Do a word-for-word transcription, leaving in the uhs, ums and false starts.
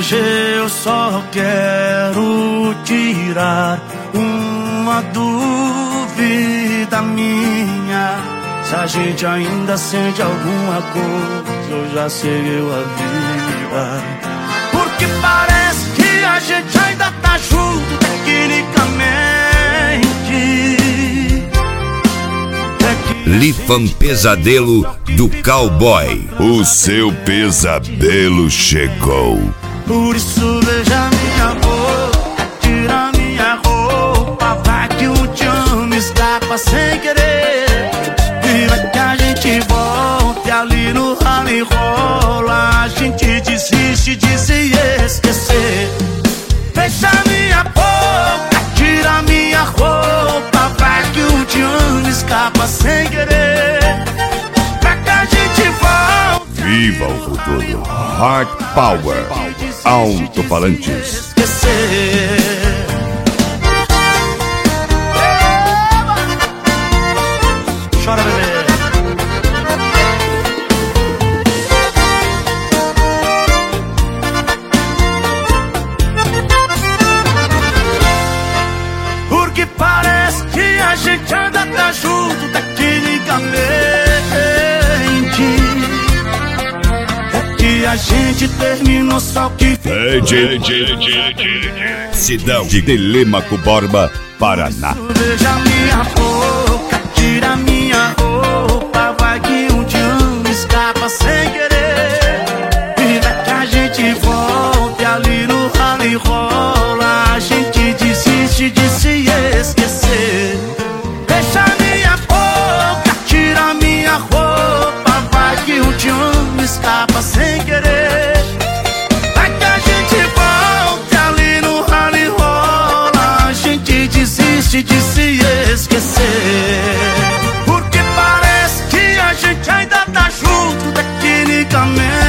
Hoje eu só quero tirar uma dúvida minha. Se a gente ainda sente alguma coisa, eu já seguiu a vida. Porque parece que a gente ainda tá junto tecnicamente. Lifan Pesadelo do Cowboy. O seu pesadelo chegou. Por isso beija minha boca, tira minha roupa, vai que um tchan me escapa sem querer. E vai que a gente volte ali no rally rola, a gente desiste de se esquecer. Beija minha boca, tira minha roupa, vai que um tchan me escapa sem querer. Pra que a gente volte. Viva o futuro. Heart Power. Alto-falantes. Chora, bebê. Porque parece que a gente ainda tá junto tecnicamente. A gente terminou só que Cidão de Telêmaco Borba, Paraná. Beija minha boca, tira minha roupa, vai que um dia me escapa sem querer. E vai que a gente volte ali no rally rola, a gente desiste de se esquecer. Beija minha boca, tira minha roupa, vai que um dia me escapa sem querer. Vai que a gente volte ali no rally rola, a gente desiste de se esquecer. Porque parece que a gente ainda tá junto tecnicamente.